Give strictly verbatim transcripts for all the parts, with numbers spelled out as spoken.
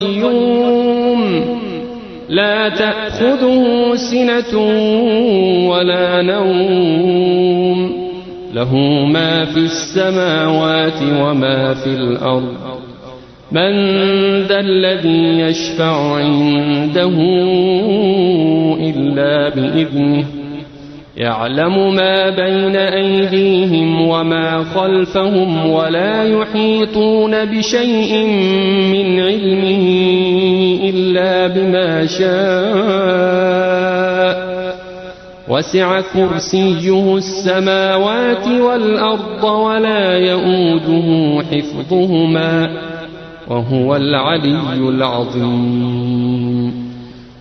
لا تأخذه سنة ولا نوم له ما في السماوات وما في الأرض من ذا الذي يشفع عنده إلا بإذنه يعلم ما بين أيديهم وما خلفهم ولا يحيطون بشيء من علمه إلا بما شاء وسع كرسيه السماوات والأرض ولا يؤوده حفظهما وهو العلي العظيم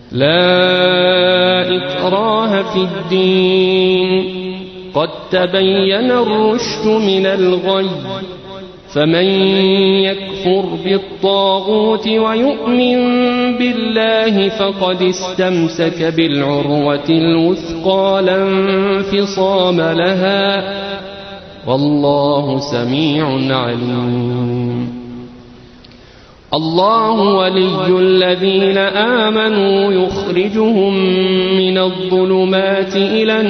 لا إكراه في الدين قد تبين الرشد من الغي فمن يكفر بالطاغوت ويؤمن بالله فقد استمسك بالعروة الوثقى لا انفصام لها والله سميع عليم الله ولي الذين آمنوا يخرجهم من الظلمات إلى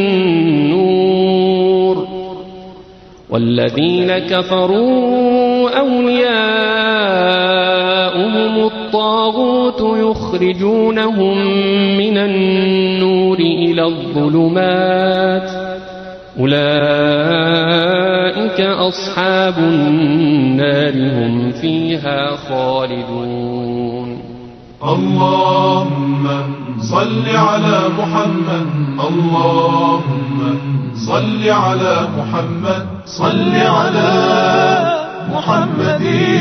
النور والذين كفروا أولياؤهم الطاغوت يخرجونهم من النور إلى الظلمات أولئك أصحاب النار هم فيها خالدون. اللهم صل على محمد اللهم صل على محمد صل على محمد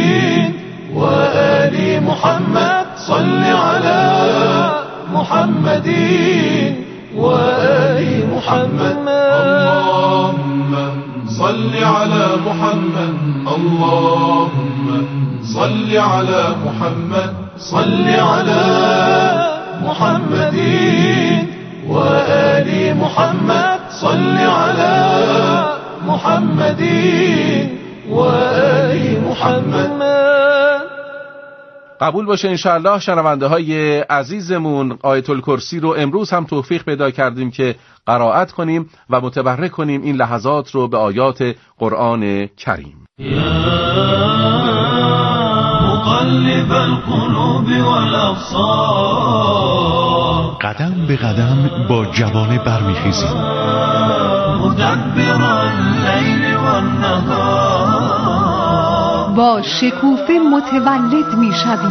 وآل محمد صل على محمد وآل محمد اللهم صل على محمد اللهم صل على محمد صل على محمد وآل محمد صل على محمد وآل محمد. قبول باشه انشاءالله شنونده های عزیزمون آیت الکرسی رو امروز هم توفیق پیدا کردیم که قرائت کنیم و متبرک کنیم این لحظات رو به آیات قرآن کریم. مقلب القلوب والابصار قدم به قدم با جوانه برمیخیزیم مدبر اللیل والنهار با شکوفه متولد میشویم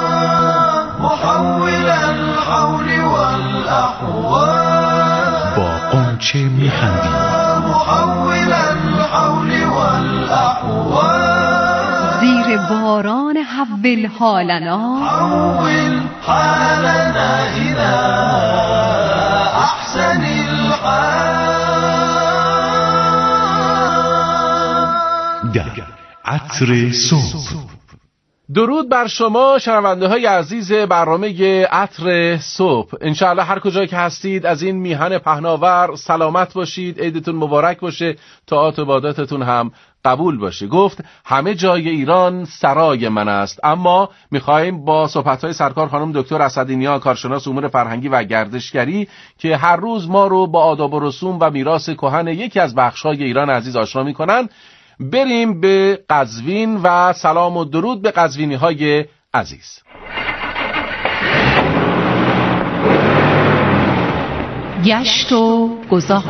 محول الحول والاحوال با قنچه میخندیم محول الحول والاحوال زیر باران حول حالنا حول حالنا الى احسن الحال در عطر صبح. درود بر شما شنونده های عزیز برنامه عطر صبح. انشاءالله هر کجایی که هستید از این میهن پهناور سلامت باشید، عیدتون مبارک باشه، طاعات و عباداتتون هم قبول باشه. گفت همه جای ایران سرای من است. اما میخوایم با صحبت‌های سرکار خانم دکتر اسدی‌نیا کارشناس امور فرهنگی و گردشگری که هر روز ما رو با آداب و رسوم و میراث کهن یکی از بخش‌های ایران عزیز آشنا میکنن بریم به قزوین و سلام و درود به قزوینی های عزیز. گشت و گذار.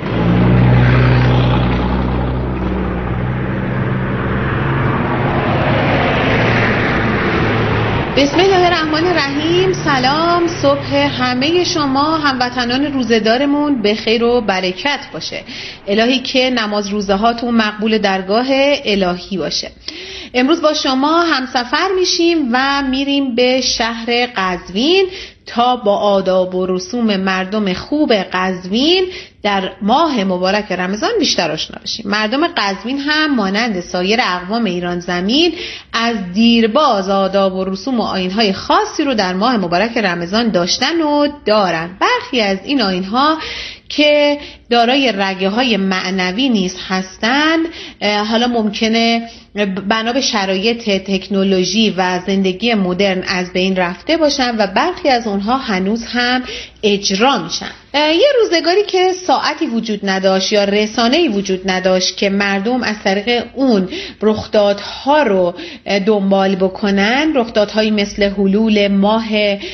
بسم الله الرحمن الرحیم. سلام، صبح همه شما هموطنان روزدارمون به خیر و برکت باشه. الهی که نماز روزه هاتون مقبول درگاه الهی باشه. امروز با شما همسفر میشیم و میریم به شهر قزوین تا با آداب و رسوم مردم خوب قزوین در ماه مبارک رمضان بیشتر آشنا بشیم. مردم قزوین هم مانند سایر اقوام ایران زمین از دیرباز آداب و رسوم و آیین‌های خاصی رو در ماه مبارک رمضان داشتن و دارن. برخی از این آیین‌ها که دارای رگه های معنوی نیز هستند، حالا ممکنه بنا به شرایط تکنولوژی و زندگی مدرن از بین رفته باشن و برخی از اونها هنوز هم اجرا میشن. یه روزگاری که ساعتی وجود نداشت یا رسانه‌ای وجود نداشت که مردم از طریق اون رخدادها رو دنبال بکنن، رخدادهایی مثل حلول ماه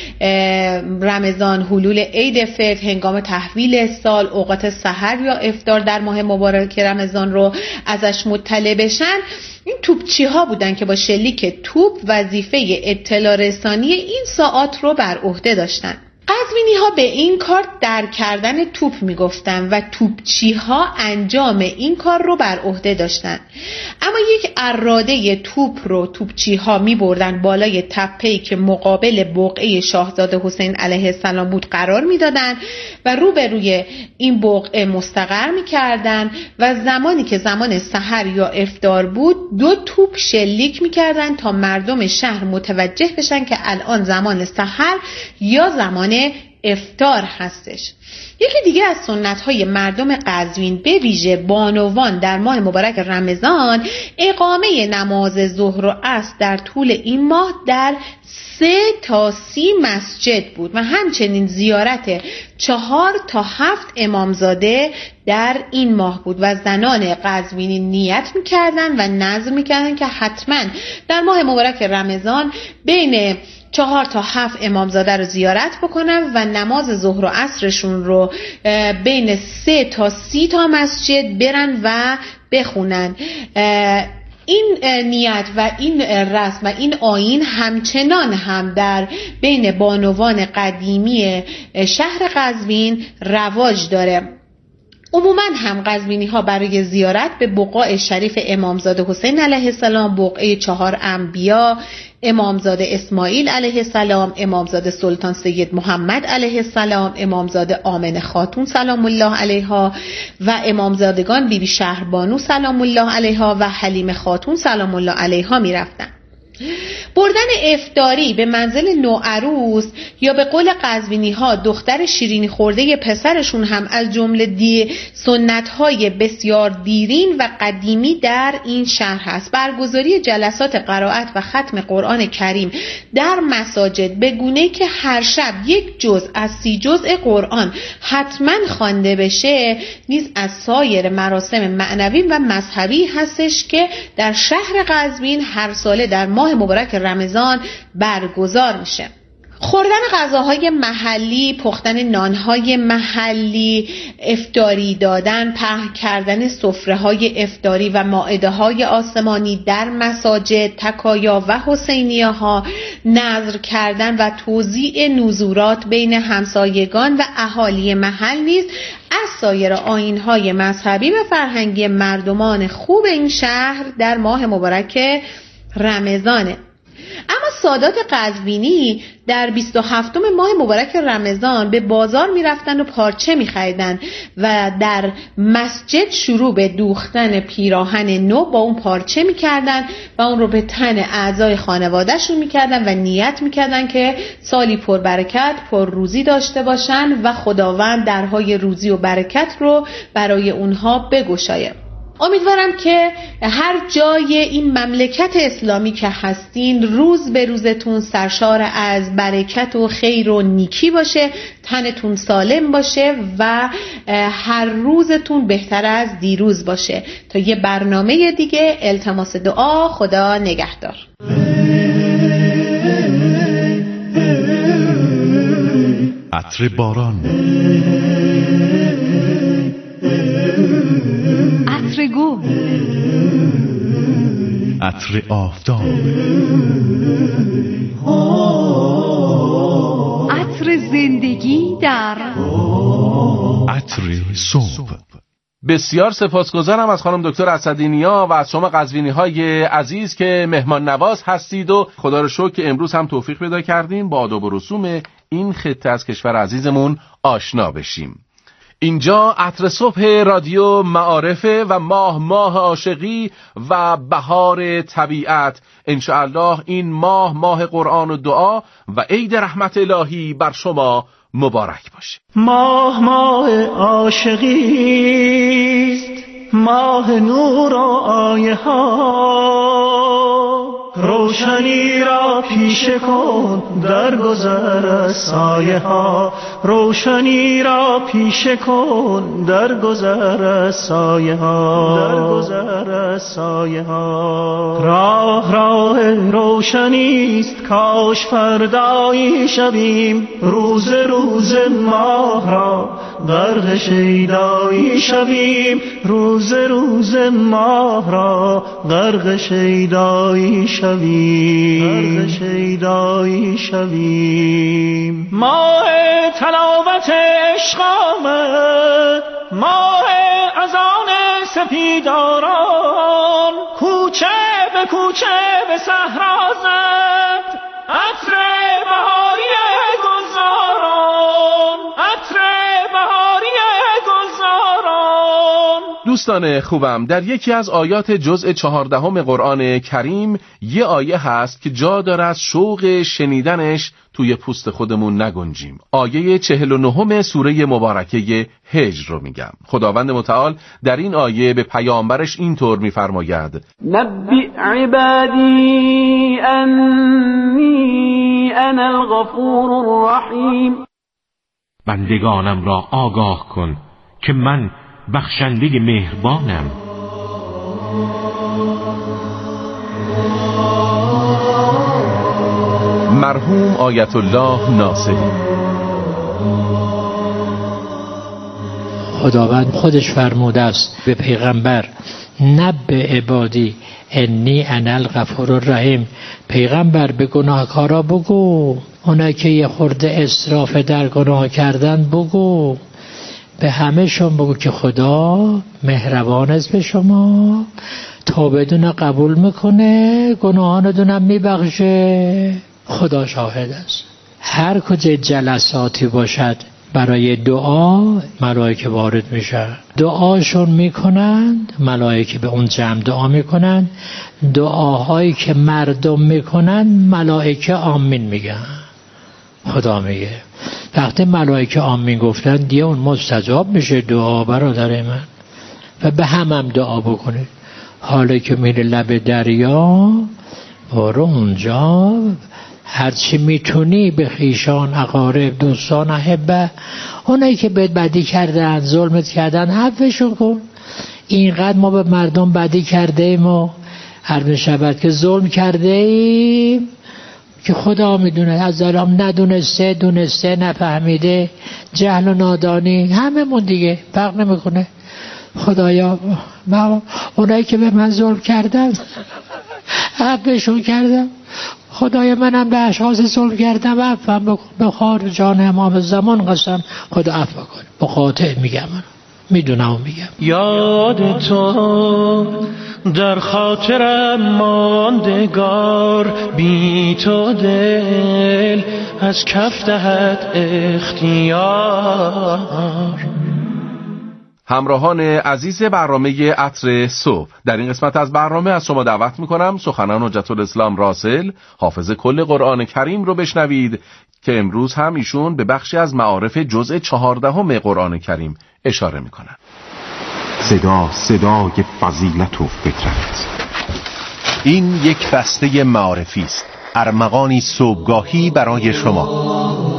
رمضان، حلول عید فطر، هنگام تحویل سال، اوقات سحر یا افطار در ماه مبارک رمضان رو ازش مطلع بشن، این توپچی ها بودن که با شلیک توپ وظیفه اطلاع رسانی این ساعات رو بر عهده داشتن. قزوینی ها به این کار در کردن توپ میگفتن و توپچی ها انجام این کار رو بر عهده داشتن. اما یک اراده توپ رو توپچی ها می بردن بالای تپه‌ای که مقابل بقعه شاهزاده حسین علیه السلام بود قرار می دادن و روبروی این بقعه مستقر می کردن و زمانی که زمان سحر یا افطار بود دو توپ شلیک می کردن تا مردم شهر متوجه بشن که الان زمان سحر یا زمان افطار هستش. یکی دیگه از سنت‌های مردم قزوین به ویژه بانوان در ماه مبارک رمضان اقامه نماز ظهر و عصر در طول این ماه در سه تا سی مسجد بود و همچنین زیارت چهار تا هفت امامزاده در این ماه بود و زنان قزوینی نیت می‌کردن و نذر می‌کردن که حتما در ماه مبارک رمضان بین چهار تا هفت امامزاده رو زیارت بکنن و نماز ظهر و عصرشون رو بین سه تا سی تا مسجد برن و بخونن. این نیت و این رسم و این آیین همچنان هم در بین بانوان قدیمی شهر قزوین رواج داره. عموما هم قزوینی ها برای زیارت به بقاع شریف امامزاده حسین علیه السلام، بقعه چهار انبیا، امامزاده اسماعیل علیه السلام، امامزاده سلطان سید محمد علیه السلام، امامزاده آمنه خاتون سلام الله علیها و امامزادگان بیبی شهربانو سلام الله علیها و حلیمه خاتون سلام الله علیها می رفتن. بردن افطاری به منزل نوعروس یا به قول قزوینی ها دختر شیرینی خورده پسرشون هم از جمله دی سنت های بسیار دیرین و قدیمی در این شهر هست. برگزاری جلسات قرائت و ختم قرآن کریم در مساجد به گونه‌ای که هر شب یک جزء از سی جزء قرآن حتما خوانده بشه نیز از سایر مراسم معنوی و مذهبی هستش که در شهر قزوین هر ساله در ماه مبارک رمضان برگزار میشه. خوردن غذاهای محلی، پختن نانهای محلی، افطاری دادن، پهن کردن سفره‌های افطاری و مائده‌های آسمانی در مساجد، تکایا و حسینیه ها، نذر کردن و توزیع نذورات بین همسایگان و اهالی محل نیز از سایر آیین‌های مذهبی و فرهنگی مردمان خوب این شهر در ماه مبارک رمضانه. اما سادات قزوینی در بیست و هفتم ماه مبارک رمضان به بازار می رفتن و پارچه می خریدن و در مسجد شروع به دوختن پیراهن نو با اون پارچه می کردن و اون رو به تن اعضای خانواده شون می کردن و نیت می کردن که سالی پر برکت، پر روزی داشته باشن و خداوند درهای روزی و برکت رو برای اونها بگشاید. امیدوارم که هر جای این مملکت اسلامی که هستین روز به روزتون سرشار از برکت و خیر و نیکی باشه، تنتون سالم باشه و هر روزتون بهتر از دیروز باشه. تا یه برنامه دیگه، التماس دعا، خدا نگهدار. عطر باران، عطر گل، عطر آفتاب، عطر زندگی در عطر صبح. بسیار سپاسگزارم از خانم دکتر اسدی‌نیا و از شما قزوینی‌های عزیز که مهمان نواز هستید و خدا رو شکر که امروز هم توفیق پیدا کردیم با آداب و رسوم این خطه از کشور عزیزمون آشنا بشیم. اینجا عطر صبح رادیو معارفه و ماه ماه عاشقی و بهار طبیعت. انشاءالله این ماه ماه قرآن و دعا و عید رحمت الهی بر شما مبارک باشه. ماه ماه عاشقیست، ماه نور و آیه ها، روشنی را پیشه کن در گذر از سایه ها، روشنی را پیشه کن در گذر از سایه ها، در گذر از سایه ها. راه راه روشنیست، کاش فردایی شویم، روز روز ماه را غرق شیدایی شویم، روز روز ماه را غرق شیدایی شویم، غرق شیدایی شویم. ماه تلاوت عشق آمد، ماه اذان سپیداران، کوچه به کوچه به صحرا زد عطر بهاری گلزاران، عطر بهاری گلزاران. دوستان خوبم، در یکی از آیات جزء چهاردهم قرآن کریم یه آیه هست که جا داره از شوق شنیدنش توی پوست خودمون نگنجیم. آیه چهل و نهم سوره مبارکه هجر رو میگم. خداوند متعال در این آیه به پیامبرش اینطور میفرماید: نبئ عبادی انی انا الغفور الرحیم. بندگانم را آگاه کن که من بخشنده مهربانم. مرحوم آیت الله ناصری. خداوند خودش فرموده است به پیغمبر: نبئ عبادی انی انا الغفور الرحیم. پیغمبر به گناهکارا بگو، اونا که یه خورده اسراف در گناه کردن بگو، به همه شون بگو که خدا مهربان است به شما، توبه‌تون قبول میکنه، گناهانتون میبخشه. خدا شاهد است. هر کجا جلساتی باشد برای دعا، ملائکه وارد میشن، دعاشون میکنند، ملائکه به اون جمع دعا میکنند، دعاهایی که مردم میکنند ملائکه آمین میگن. خدا میگه وقتی ملائکه آمین گفتن دیگه اون مستجاب میشه دعا. برادر من، و به هم هم دعا بکنید. حالا که میره لب دریا، برو اونجا، هرچی میتونی به خیشان، اقارب، دوستان، احبه، اونایی که بهت بدی کردن، ظلمت کردن، عفوشون کن. اینقدر ما به مردم بدی کرده ایم و هر نشبت که ظلم کرده ایم که خدا میدونه، از ظلم ندونسته، دونسته، نفهمیده، جهل و نادانی، همه من دیگه فرق نمیکنه. خدایا ما اونایی که به من ظلم کردن عفوشون کردم، خدای منم به اشخاص ظلم کردم عفو بکن. به خاطر جان امام زمان قسم خدا عفو کن. به خاطر میگم، من میدونم میگم. یاد تو در خاطرم ماندگار، بی تو دل از کف دهد اختیار. همراهان عزیز برنامه عطر صبح، در این قسمت از برنامه از شما دعوت میکنم سخنان حجت الاسلام راسل، حافظ کل قرآن کریم رو بشنوید که امروز هم ایشون به بخشی از معارف جزء چهاردهم قرآن کریم اشاره میکنن. صدا صدای فضیلت و فطرت. این یک بسته معارفی است، ارمغانی صبحگاهی برای شما.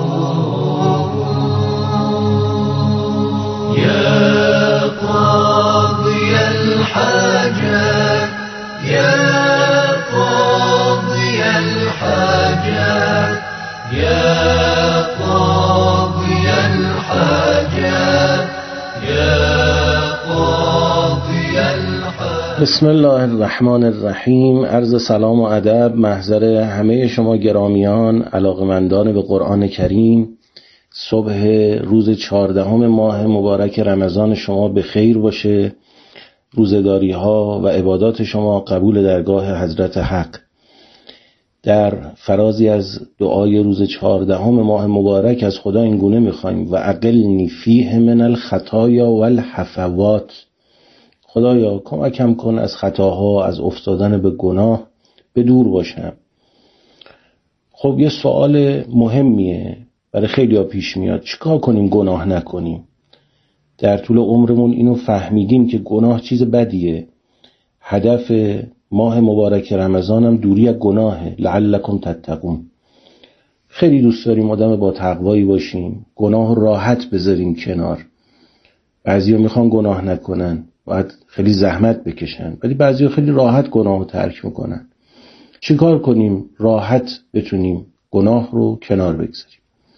يا قاضي الحاجات يا قاضي الحاجات يا قاضي الحاجات يا قاضي الحاجات. بسم الله الرحمن الرحیم. عرض سلام و ادب محضر همه شما گرامیان علاقمندان به قرآن کریم. صبح روز چهاردهم ماه مبارک رمضان شما به خیر باشه. روزداری ها و عبادات شما قبول درگاه حضرت حق. در فرازی از دعای روز چهاردهم ماه مبارک از خدا این گونه میخوایم و اقلنی فیه من الخطایا والحفوات، خدایا کمکم کن از خطاها، از افتادن به گناه به دور باشم. خب یه سوال مهمیه برای خیلی ها پیش میاد، چیکار کنیم گناه نکنیم؟ در طول عمرمون اینو فهمیدیم که گناه چیز بدیه. هدف ماه مبارک رمضان هم دوری از گناهه، لعلکم تتقون. خیلی دوست داریم آدم با تقوایی باشیم، گناه راحت بذاریم کنار. بعضیا میخوان گناه نکنن، باید خیلی زحمت بکشن، ولی بعضیا خیلی راحت گناه رو ترک میکنن. چیکار کنیم راحت بتونیم گناه رو کنار بگذاریم؟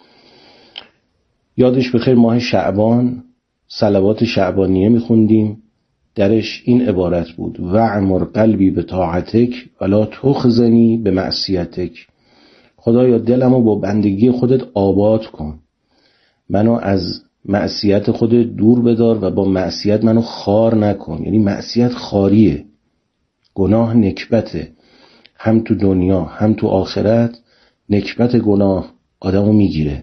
یادش بخیر ماه شعبان صلوات شعبانیه میخوندیم، درش این عبارت بود: وعمر قلبی به طاعتک ولا تخزنی به معصیتک. خدایا دلمو با بندگی خودت آباد کن، منو از معصیت خودت دور بدار و با معصیت منو خار نکن. یعنی معصیت خاریه، گناه نکبته، هم تو دنیا هم تو آخرت نکبت گناه آدمو میگیره.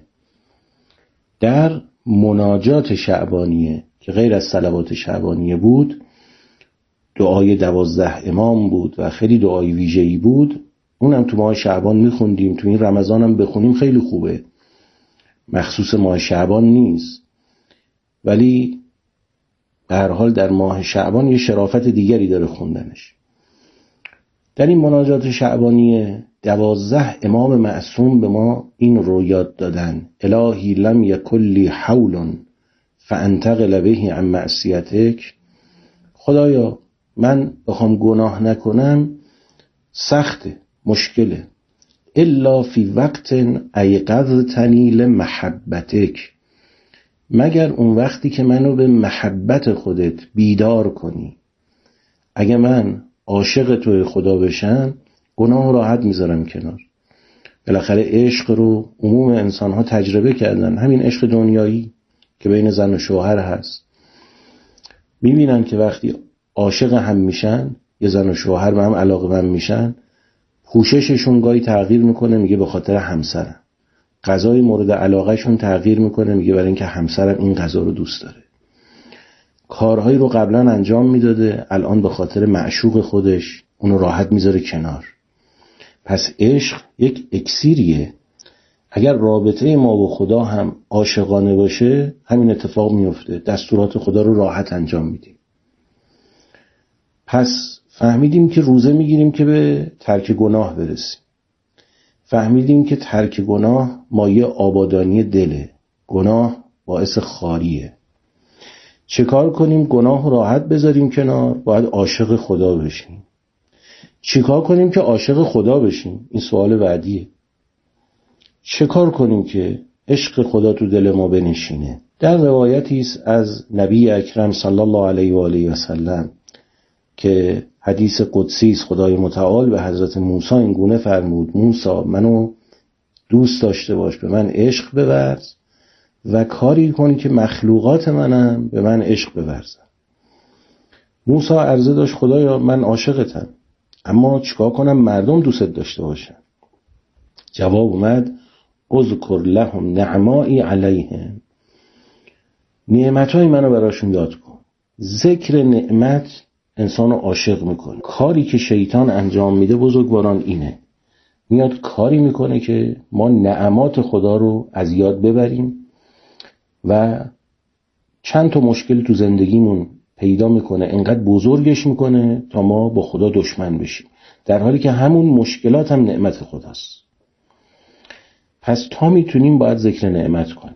در مناجات شعبانیه که غیر از صلوات شعبانیه بود، دعای دوازده امام بود و خیلی دعای ویژه‌ای بود. اونم تو ماه شعبان میخوندیم، تو این رمضان هم بخونیم خیلی خوبه. مخصوص ماه شعبان نیست، ولی به هر حال در ماه شعبان یه شرافت دیگری داره خوندنش. در این مناجات شعبانیه دوازده امام معصوم به ما این رو یاد دادن: الهی لم یکن لی حول فانتقل به عن معصیتک. خدایا من بخوام گناه نکنم سخته، مشکله، الا فی وقت ایقظتنی لمحبتک، مگر اون وقتی که منو به محبت خودت بیدار کنی. اگه من عاشق توی خدا بشم گناه راحت میذارم کنار. بالاخره عشق رو عموم انسان‌ها تجربه کردن، همین عشق دنیایی که بین زن و شوهر هست. میبینن که وقتی عاشق هم میشن، یه زن و شوهر به هم علاقه‌مند میشن، پوشششون گاهی تغییر میکنه، میگه به خاطر همسرم. غذای مورد علاقهشون تغییر میکنه، میگه برای اینکه همسرم این غذا رو دوست داره. کارهایی رو قبلا انجام میداده، الان به خاطر معشوق خودش اونو راحت میذاره کنار. پس عشق یک اکسیریه. اگر رابطه ما و خدا هم عاشقانه باشه همین اتفاق میفته، دستورات خدا رو راحت انجام میدیم. پس فهمیدیم که روزه میگیریم که به ترک گناه برسیم. فهمیدیم که ترک گناه مایه آبادانی دله، گناه باعث خاریه. چه کار کنیم گناه راحت بذاریم کنار؟ باید عاشق خدا بشیم. چه کار کنیم که عاشق خدا بشیم؟ این سوال بعدیه. چه کار کنیم که عشق خدا تو دل ما بنشینه؟ در روایتی است از نبی اکرم صلی الله علیه و آله و سلم که حدیث قدسی است، خدای متعال به حضرت موسی این گونه فرمود: موسی منو دوست داشته باش، به من عشق بورز و کاری کن که مخلوقات منم به من عشق بورزن. موسی عرضه داشت: خدایا من عاشقتم، اما چیکار کنم مردم دوست داشته باشن؟ جواب اومد: اذکر لهم نعمائی علیهم، نعمتای منو براشون یاد کن. ذکر نعمت انسانو عاشق میکنه. کاری که شیطان انجام میده بزرگواران اینه، میاد کاری میکنه که ما نعمات خدا رو از یاد ببریم و چند تا مشکل تو زندگیمون پیدا میکنه، انقدر بزرگش میکنه تا ما با خدا دشمن بشیم، در حالی که همون مشکلات هم نعمت خداست. پس تا میتونیم باید ذکر نعمت کنیم.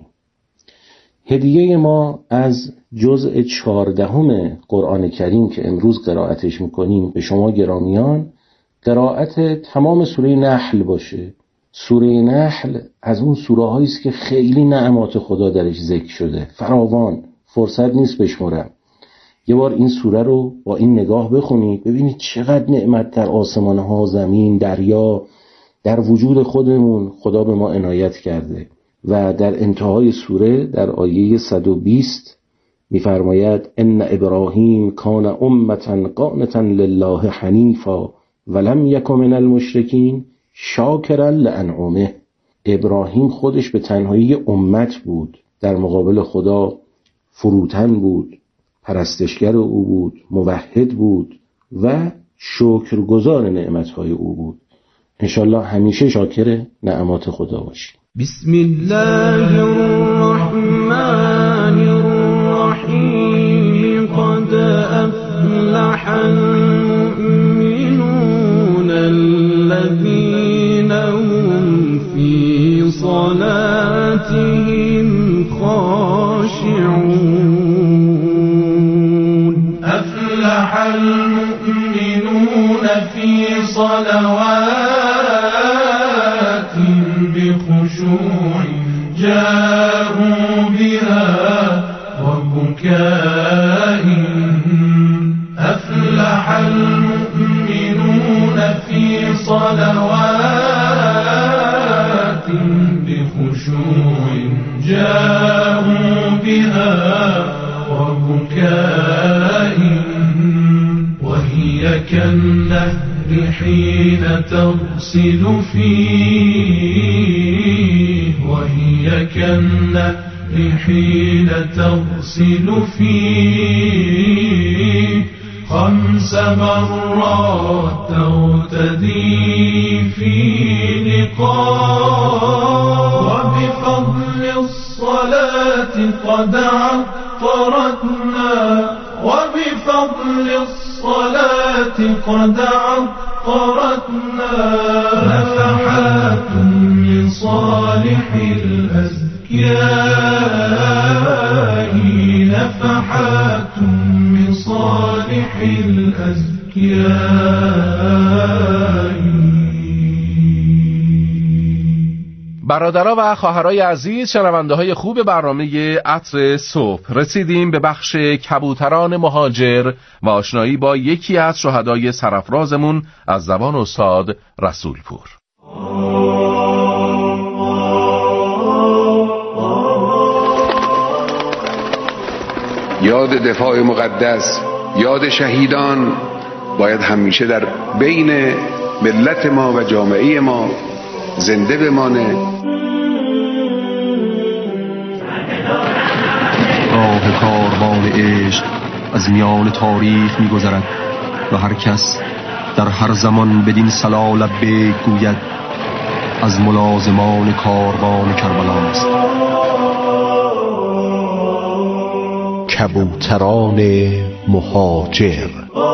هدیه ما از جزء چهاردهم قرآن کریم که امروز قرائتش میکنیم به شما گرامیان، قرائت تمام سوره نحل باشه. سوره نحل از اون سوره هایی است که خیلی نعمات خدا درش ذکر شده، فراوان، فرصت نیست بشمرم. یه بار این سوره رو با این نگاه بخونید، ببینید چقدر نعمت در آسمان ها، زمین، دریا، در وجود خودمون خدا به ما عنایت کرده. و در انتهای سوره در آیه صد و بیست می‌فرماید: ان ابراهیم کان امة قانتا لله حنیفا ولم یک من المشرکین. شاکرا لانعمه. ابراهیم خودش به تنهایی امت بود، در مقابل خدا فروتن بود، پرستشگر او بود، موحد بود و شکرگزار نعمتهای او بود. انشالله همیشه شاکر نعمات خدا باشیم. بسم الله الرحمن الرحیم. قد افلح المؤمنون الذين هم في صلاتهم خاشعون. افلح المؤمنون في صلواتهم بخشوع جاءوا بها وبكاء. أفلح المؤمنون في صلواتهم بخشوع جاءوا بها وبكاء. وهي كالنهر حين تغسل فيه وهي كالنهر حين تغسل فيه خمس مرات تغتدي في لقاء. وبفضل الصلاة قد عطرتنا وبفضل الصلاة قد عطرتنا. نفحات من صالح الأزكياء نفحات من صالح الأزكياء. برادرها و خواهرای عزیز، شنونده های خوب برنامه عطر صبح، رسیدیم به بخش کبوتران مهاجر و آشنایی با یکی از شهدای سرافرازمون از زبان استاد رسولپور. یاد دفاع مقدس، یاد شهیدان باید همیشه در بین ملت ما و جامعه ما زنده بمانه. راه کاروان عشق از میان تاریخ می‌گذرد و هر کس در هر زمان بدین صلا لبیک گوید از ملازمان کاروان کربلا است. کبوتران مهاجر.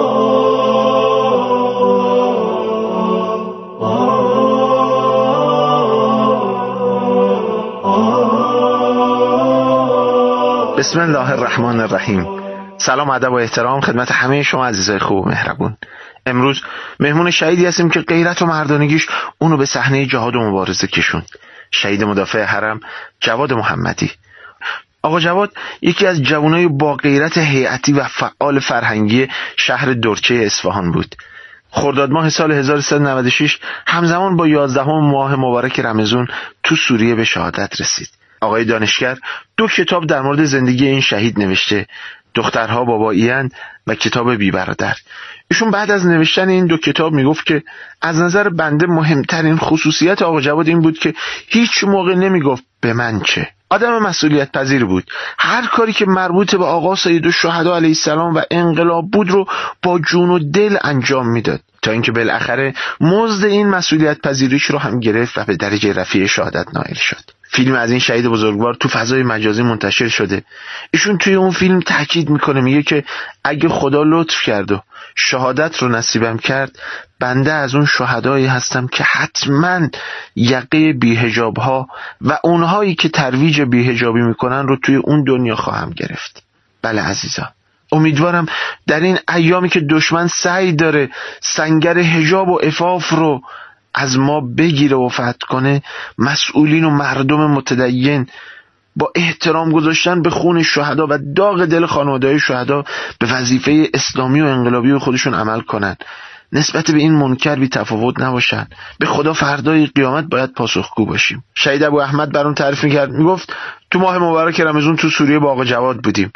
بسم الله الرحمن الرحیم. سلام، ادب و احترام خدمت همه شما عزیزای خوب و مهربون. امروز مهمون شهیدی هستیم که غیرت و مردانگیش اونو به صحنه جهاد و مبارزه کشوند. شهید مدافع حرم جواد محمدی. آقا جواد یکی از جوانای با غیرت هیئتی و فعال فرهنگی شهر درچه اصفهان بود. خرداد ماه سال هزار و سیصد و نود و شش همزمان با یازدهم ماه مبارک رمضان تو سوریه به شهادت رسید. آقای دانشگر دو کتاب در مورد زندگی این شهید نوشته، دخترها بابایی‌اند و کتاب بی برادر. ایشون بعد از نوشتن این دو کتاب میگفت که از نظر بنده مهمترین خصوصیت آقا جواد این بود که هیچ موقع نمیگفت به من چه. آدم مسئولیت پذیر بود. هر کاری که مربوط به آقا سیدالشهدا علیه السلام و انقلاب بود رو با جون و دل انجام میداد، تا اینکه بالاخره مزد این مسئولیت پذیریش رو هم گرفت و به درجه رفیع شهادت نائل شد. فیلم از این شهید بزرگوار تو فضای مجازی منتشر شده. ایشون توی اون فیلم تاکید میکنه، میگه که اگه خدا لطف کرد و شهادت رو نصیبم کرد، بنده از اون شهدایی هستم که حتما یقه بی‌حجاب ها و اونهایی که ترویج بی‌حجابی میکنن رو توی اون دنیا خواهم گرفت. بله عزیزان، امیدوارم در این ایامی که دشمن سعی داره سنگر حجاب و عفاف رو از ما بگیره و فتح کنه، مسئولین و مردم متدین با احترام گذاشتن به خون شهدا و داغ دل خانواده‌های شهدا به وظیفه اسلامی و انقلابی خودشون عمل کنن، نسبت به این منکر بی تفاوت نباشن. به خدا فردای قیامت باید پاسخگو باشیم. شهید ابو احمد برام تعریف می‌کرد، میگفت تو ماه مبارک رمضان تو سوریه با آقا جواد بودیم.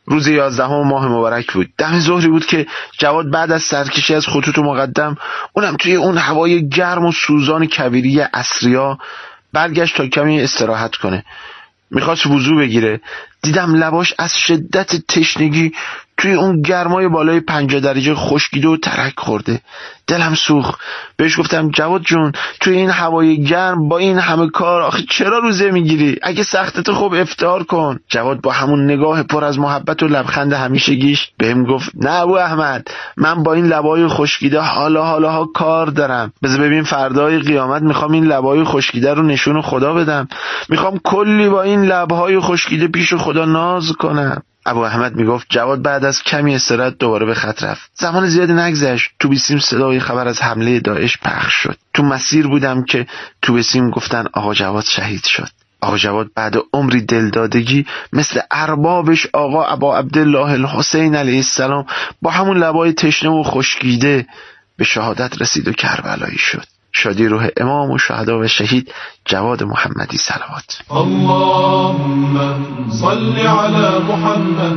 روز یازدهم ماه مبارک بود. دم ظهری بود که جواد بعد از سرکشی از خطوط مقدم، اونم توی اون هوای گرم و سوزان کویری عصریا، برگشت تا کمی استراحت کنه. میخواست وضو بگیره. دیدم لباش از شدت تشنگی توی اون گرمای بالای پنجاه درجه خشکیده و ترک خورده. دلم سوخت. بهش گفتم جواد جون، توی این هوای گرم با این همه کار آخه چرا روزه میگیری؟ اگه سختت خوب افطار کن. جواد با همون نگاه پر از محبت و لبخند همیشگیش بهم گفت نه ابو احمد، من با این لبای خشکیده حالا حالا ها کار دارم. بذار ببین فردای قیامت میخوام این لبای خشکیده رو نشون خدا بدم. میخوام کلی با این لبهای خشکیده پیش خدا ناز کنم. ابو احمد میگفت جواد بعد از کمی استراحت دوباره به خط رفت. زمان زیادی نگذشت تو بیسیم صدای خبر از حمله داعش پخش شد. تو مسیر بودم که تو بیسیم گفتن آقا جواد شهید شد. آقا جواد بعد عمری دلدادگی مثل اربابش آقا ابا عبدالله الحسین علیه السلام با همون لبای تشنه و خشکیده به شهادت رسید و کربلایی شد. شادی روح امام و شهدا و شهید جواد محمدی صلوات. اللهم صل على محمد،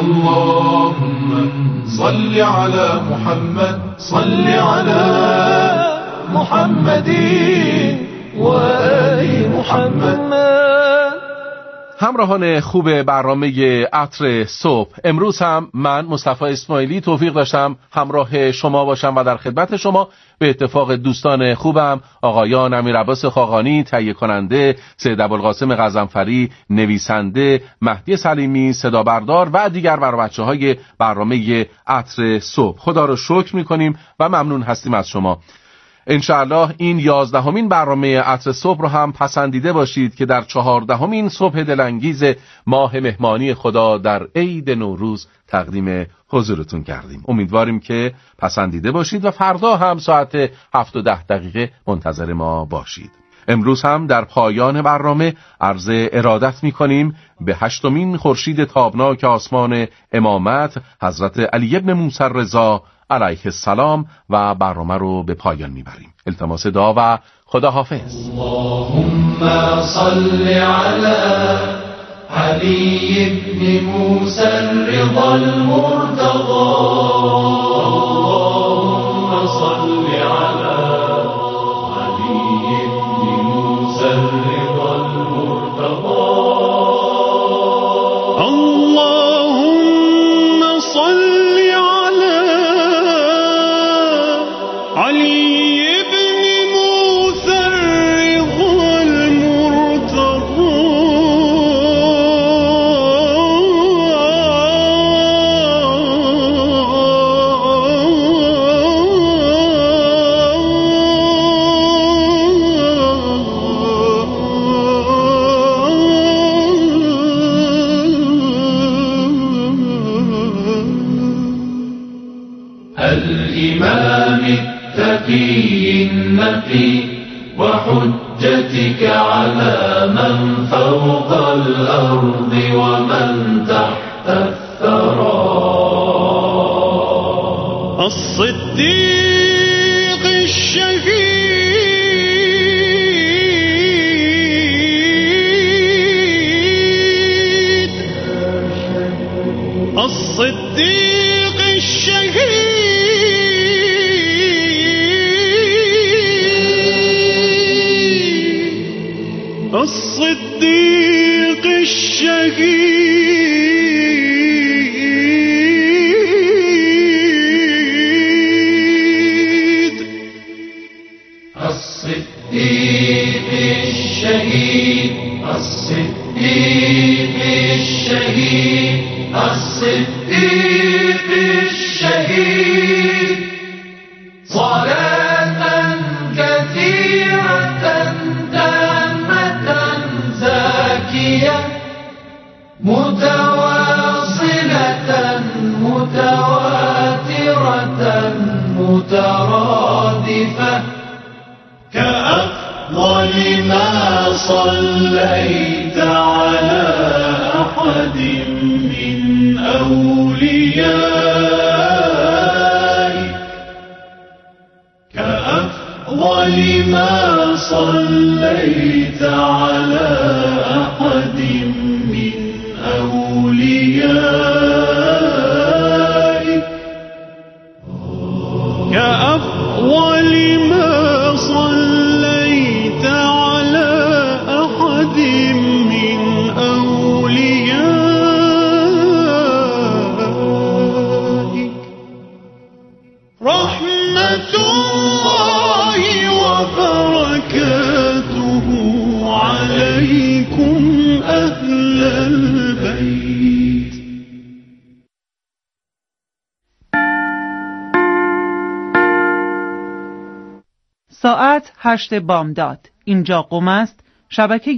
اللهم صل على محمد، صل على محمد و آل محمد. همراهان خوب برنامه عطر صبح، امروز هم من مصطفی اسماعیلی توفیق داشتم همراه شما باشم و در خدمت شما به اتفاق دوستان خوبم آقایان امیرعباس خاقانی تهیه کننده، سید ابوالقاسم غضنفری نویسنده، مهدی سلیمی صدا بردار و دیگر بر بچه‌های برنامه عطر صبح. خدا رو شکر می‌کنیم و ممنون هستیم از شما. انشاءالله این یازدهمین برنامه عطر صبح رو هم پسندیده باشید که در چهاردهمین صبح دلانگیز ماه مهمانی خدا در عید نوروز تقدیم حضورتون کردیم. امیدواریم که پسندیده باشید و فردا هم ساعت هفت و ده دقیقه منتظر ما باشید. امروز هم در پایان برنامه عرض ارادت می کنیم به هشتمین خورشید تابناک آسمان امامت حضرت علی ابن موسی رضا علیه السلام و برنامه رو به پایان میبریم. التماس دعا و خداحافظ. اللهم صل على علی ابن موسی رضا المرتضى، اللهم صل على علی ابن موسی رضا المرتضى، اللهم صل علي ابن موسى الرضا المرتضى، الإمام التقي النقي وحجتك على من فوق الأرض ومن تحت الثرى، الصديق الشهيد، الصديق الشهيد، الصديق الشهيد، الصديق الشهيد، الصديق الشهيد، الصديق الشهيد، صلاة كثيرة متواصلة متواترة مترادفة، كأفضل ما صليت على أحد من أوليائك، كأفضل ما صليت على أحد من أوليائك عليكم أهل البيت. ساعت هشت بامداد. اینجا قم است. شبکه